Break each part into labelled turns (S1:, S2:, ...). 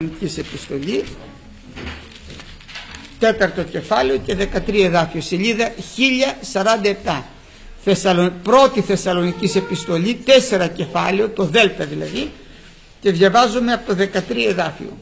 S1: Επιστολή, 4ο κεφάλαιο και 13 εδάφιο, σελίδα 1047. Πρώτη Θεσσαλονικής Επιστολή, 4 κεφάλαιο, το Δέλτα δηλαδή, και διαβάζουμε από το 13 εδάφιο.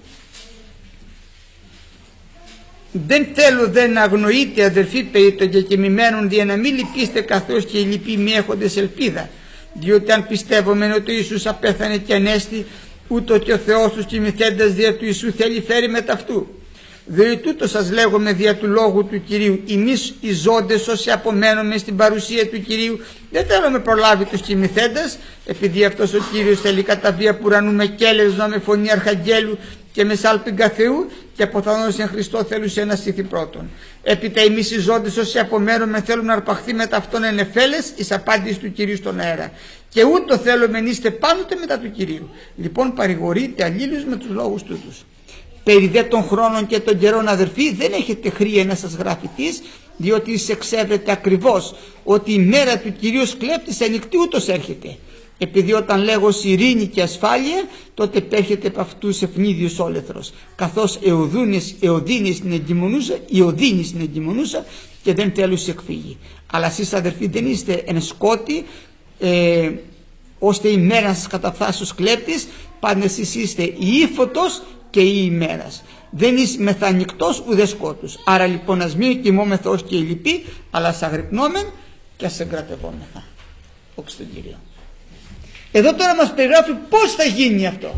S1: Δεν θέλω δεν να αγνοείτε, αδερφοί, περί των κεκοιμημένων, δια να μην λυπήστε καθώς και οι λυποί μη έχοντες ελπίδα. Διότι αν πιστεύουμε ότι ο Ιησούς απέθανε και ανέστη, ούτω και ο Θεός τους κοιμηθέντας δια του Ιησού θέλει φέρει μετά αυτού. Διότι τούτο σας λέγομαι δια του λόγου του Κυρίου, εμείς οι ζώντες όσοι απομένουμε στην παρουσία του Κυρίου, δεν θέλουμε προλάβει τους κοιμηθέντας, επειδή αυτός ο Κύριος θέλει κατά βία που ουρανού με κέλεσμα, με φωνή αρχαγγέλου και με σάλπιγγα Θεού, και αποθανώς εν Χριστώ θέλουσε να στήθει πρώτον. Έπειτα εμείς οι ζώντες όσοι απομένουμε θέλουμε να αρπαχθεί μετά αυτόν εν εφέλες εις απάντηση του Κυρίου στον αέρα. Και ούτω θέλουμε νήστε πάντοτε μετά του Κυρίου. Λοιπόν παρηγορείτε αλλήλους με τους λόγους τούτους. Περί δε των χρόνων και των καιρών, αδερφοί, δεν έχετε χρία να σας γράφει τις, διότι εξεύρετε ακριβώς ότι η μέρα του Κυρίου κλέπτης ανοιχτή ούτως έρχεται. Επειδή όταν λέγω ειρήνη και ασφάλεια, τότε πέρχεται από αυτούς ευνίδιος όλεθρος, καθώς εωδίνη στην εγκυμονούσα και δεν τέλους εκφύγει. Αλλά εσείς, αδερφοί, δεν είστε εν σκότη, ώστε η μέρα να σας καταφθάσει ως κλέπτης, πάντα εσείς είστε η ύφωτος και η ημέρας. Δεν είσαι μεθανικτός ουδέ σκότους. Άρα λοιπόν ας μην κοιμόμεθα ως και οι λοιποί, αλλά ας αγρυπνόμεν και ας εγκρατευόμεθα. Όξι τον Κύριο. Εδώ τώρα μας περιγράφει πώς θα γίνει αυτό.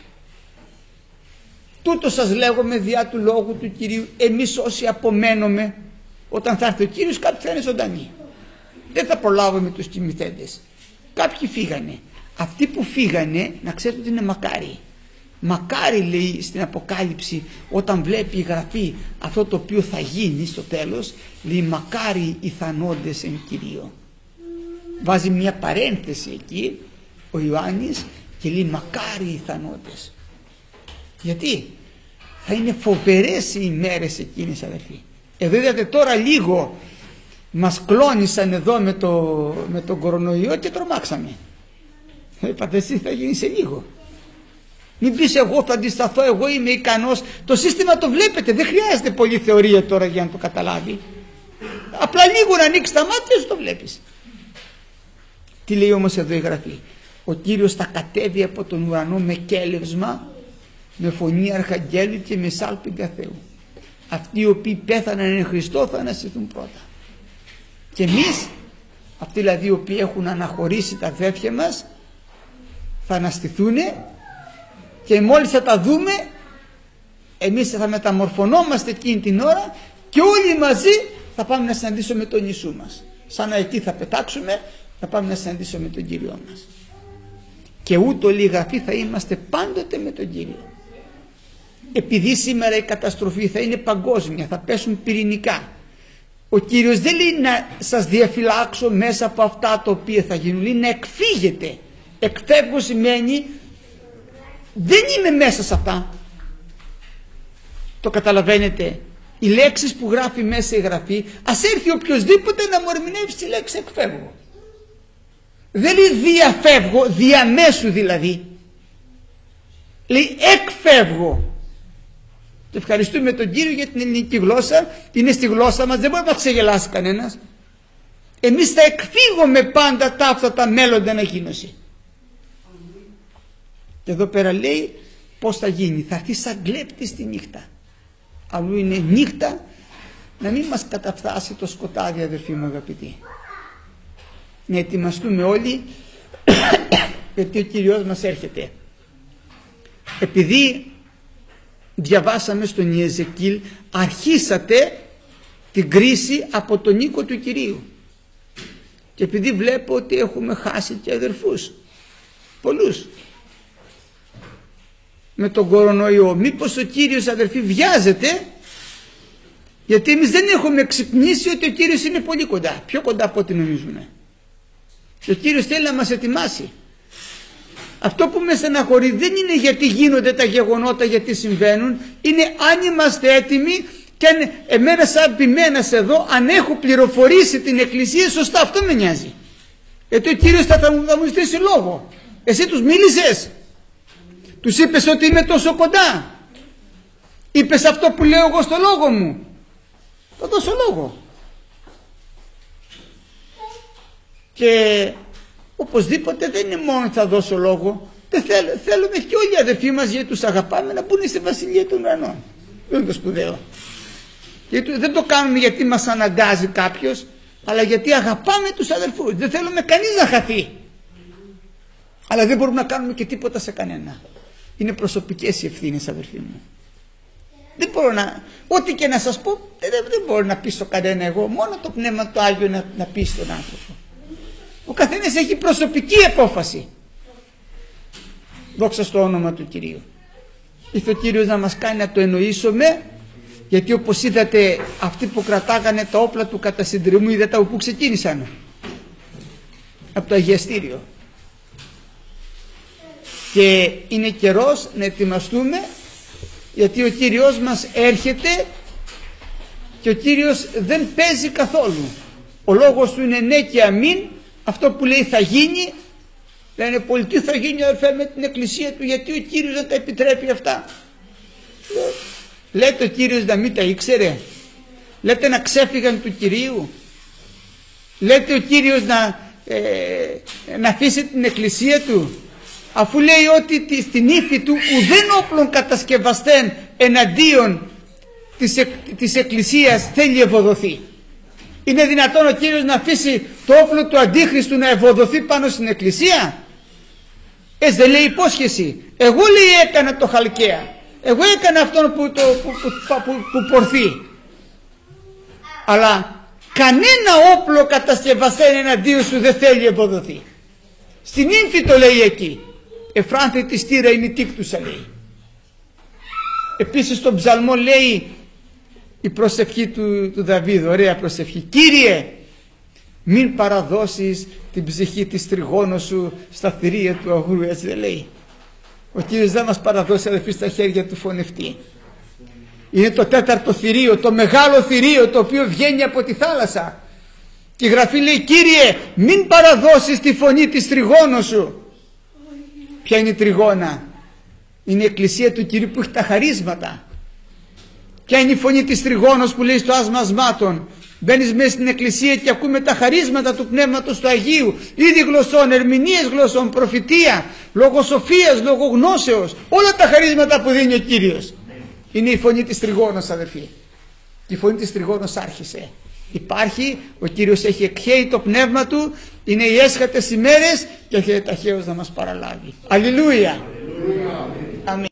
S1: Τούτο σας λέγομαι διά του λόγου του Κυρίου, εμείς όσοι απομένουμε, όταν θα έρθει ο Κύριος κάποιοι θα είναι ζωντανοί. Δεν θα προλάβουμε τους κοιμηθέντες. Κάποιοι φύγανε. Αυτοί που φύγανε, να ξέρετε ότι είναι μακάρι. Μακάρι, λέει στην Αποκάλυψη, όταν βλέπει η Γραφή αυτό το οποίο θα γίνει στο τέλος, λέει μακάρι οι θανόντες εν Κυρίω. Βάζει μια παρένθεση εκεί ο Ιωάννης και λέει μακάρι οι θανόντες. Γιατί θα είναι φοβερές οι ημέρες εκείνες, αδελφοί. Εδώ είδατε τώρα λίγο μας κλώνησαν εδώ με τον κορονοϊό και τρομάξαμε. Είπατε εσύ θα γίνει σε λίγο. Μην πεις εγώ θα αντισταθώ, εγώ είμαι ικανός. Το σύστημα το βλέπετε, δεν χρειάζεται πολλή θεωρία τώρα για να το καταλάβει. Απλά λίγο να ανοίξει τα μάτια σου το βλέπεις. Τι λέει όμως εδώ η Γραφή? Ο Κύριος θα κατέβει από τον ουρανό με κέλευσμα, με φωνή αρχαγγέλου και με σάλπιγγα Θεού. Αυτοί οι οποίοι πέθαναν εν Χριστώ θα αναστηθούν πρώτα. Και εμείς, αυτοί δηλαδή οι οποίοι έχουν αναχωρήσει τα αδέρφια μας, θα αναστηθούν και μόλις θα τα δούμε, εμείς θα μεταμορφωνόμαστε εκείνη την ώρα και όλοι μαζί θα πάμε να συναντήσουμε τον Ιησού μας. Σαν να εκεί θα πετάξουμε, θα πάμε να συναντήσουμε τον Κύριο μας. Και ούτω λέει η Γραφή θα είμαστε πάντοτε με τον Κύριο. Επειδή σήμερα η καταστροφή θα είναι παγκόσμια, θα πέσουν πυρηνικά, ο Κύριος δεν λέει να σας διαφυλάξω μέσα από αυτά τα οποία θα γίνουν, λέει να εκφύγετε. Εκφεύγω σημαίνει δεν είμαι μέσα σε αυτά. Το καταλαβαίνετε? Οι λέξεις που γράφει μέσα η Γραφή, ας έρθει οποιοσδήποτε να μου ερμηνεύσει τη λέξη εκφεύγω. Δεν λέει διαφεύγω, διαμέσου δηλαδή. Λέει εκφεύγω. Και ευχαριστούμε τον Κύριο για την ελληνική γλώσσα. Είναι στη γλώσσα μας, δεν μπορεί να μας ξεγελάσει κανένας. Εμείς θα εκφύγουμε πάντα αυτά τα μέλλοντα ανακοίνωση. Και εδώ πέρα λέει πως θα γίνει. Θα έρθει σαν κλέπτης τη νύχτα. Αλλού είναι νύχτα, να μην μας καταφτάσει το σκοτάδι, αδερφοί μου αγαπητοί. Να ετοιμαστούμε όλοι γιατί ο Κύριος μας έρχεται. Επειδή διαβάσαμε στον Ιεζεκίλ, αρχίσατε την κρίση από τον οίκο του Κυρίου. Και επειδή βλέπω ότι έχουμε χάσει και αδερφούς, πολλούς, με τον κορονοϊό, μήπως ο Κύριος, αδερφοί, βιάζεται, γιατί εμείς δεν έχουμε ξυπνήσει ότι ο Κύριος είναι πολύ κοντά, πιο κοντά από ό,τι νομίζουμε. Και ο Κύριος θέλει να μας ετοιμάσει. Αυτό που με στεναχωρεί δεν είναι γιατί γίνονται τα γεγονότα, γιατί συμβαίνουν, είναι αν είμαστε έτοιμοι και αν εμένα σαν ποιμένας εδώ, αν έχω πληροφορήσει την Εκκλησία σωστά, αυτό με νοιάζει. Γιατί ο Κύριος θα μου ζητήσει λόγο. Εσύ τους μίλησες? Τους είπες ότι είμαι τόσο κοντά? Είπες αυτό που λέω εγώ στο λόγο μου, θα δώσω λόγο. Και οπωσδήποτε δεν είναι μόνο θα δώσω λόγο, δεν θέλουμε και όλοι οι αδερφοί μας, γιατί τους αγαπάμε, να μπουν στη Βασιλεία των Ουρανών. Δεν είναι το σπουδαίο. Γιατί δεν το κάνουμε γιατί μας αναγκάζει κάποιος, αλλά γιατί αγαπάμε τους αδερφούς. Δεν θέλουμε κανείς να χαθεί. Αλλά δεν μπορούμε να κάνουμε και τίποτα σε κανένα. Είναι προσωπικές οι ευθύνες, αδερφοί μου. Δεν μπορώ ό,τι και να σας πω, δεν μπορώ να πείσω κανένα εγώ. Μόνο το Πνεύμα το Άγιο να πείσει τον άνθρωπο. Ο καθένας έχει προσωπική απόφαση. Δόξα στο όνομα του Κυρίου. Ήρθε ο Κύριος να μας κάνει να το εννοήσουμε, γιατί όπως είδατε αυτοί που κρατάγανε τα όπλα του κατά συντριμμού, είδατε από πού ξεκίνησαν? Από το αγιαστήριο. Και είναι καιρός να ετοιμαστούμε, γιατί ο Κύριος μας έρχεται και ο Κύριος δεν παίζει καθόλου. Ο λόγος του είναι ναι και αμήν. Αυτό που λέει θα γίνει, λένε πολλοί τι θα γίνει αδερφέ με την εκκλησία του, γιατί ο Κύριος δεν τα επιτρέπει αυτά. Λέτε ο Κύριος να μην τα ήξερε? Λέτε να ξέφυγαν του Κυρίου? Λέτε ο Κύριος να αφήσει την εκκλησία του, αφού λέει ότι στην ύφη του ουδέν όπλων κατασκευαστέν εναντίον της εκκλησίας θέλει ευοδοθεί? Είναι δυνατόν ο Κύριος να αφήσει το όπλο του Αντίχριστου να ευοδοθεί πάνω στην εκκλησία? Δεν λέει υπόσχεση? Εγώ λέει έκανα το Χαλκαία, εγώ έκανα αυτόν που πορθεί. Αλλά κανένα όπλο κατασκευαστέν εναντίον σου δεν θέλει ευοδοθεί. Στην ύμφη το λέει εκεί. Εφράνθη τη στήρα είναι η τίκτουσα, λέει. Επίσης στον ψαλμό λέει η προσευχή του Δαβίδ, ωραία προσευχή. Κύριε, μην παραδώσεις την ψυχή της τριγώνος σου στα θηρία του αγρού, έτσι δεν λέει? Ο Κύριος δεν μας παραδώσει, αδελφοί, στα χέρια του φωνευτή. Είναι το τέταρτο θηρίο, το μεγάλο θηρίο, το οποίο βγαίνει από τη θάλασσα. Και η Γραφή λέει, Κύριε, μην παραδώσεις τη φωνή της τριγώνος σου. Ποια είναι η τριγώνα? Είναι η εκκλησία του Κυρίου που έχει τα χαρίσματα. Ποια είναι η φωνή της τριγώνος που λέει στο άσμα ασμάτων? Μπαίνεις μέσα στην εκκλησία και ακούμε τα χαρίσματα του Πνεύματος του Αγίου, είδη γλωσσών, ερμηνείες γλωσσών, προφητεία, λογοσοφίας, λογογνώσεως, όλα τα χαρίσματα που δίνει ο Κύριος. Είναι η φωνή της τριγώνος, αδερφοί. Και η φωνή της τριγώνος άρχισε. Υπάρχει, ο Κύριος έχει εκχέει το πνεύμα του, είναι οι έσχατες ημέρες και έρχεται ταχαίως να μας παραλάβει. Αλληλούια. Αμήν.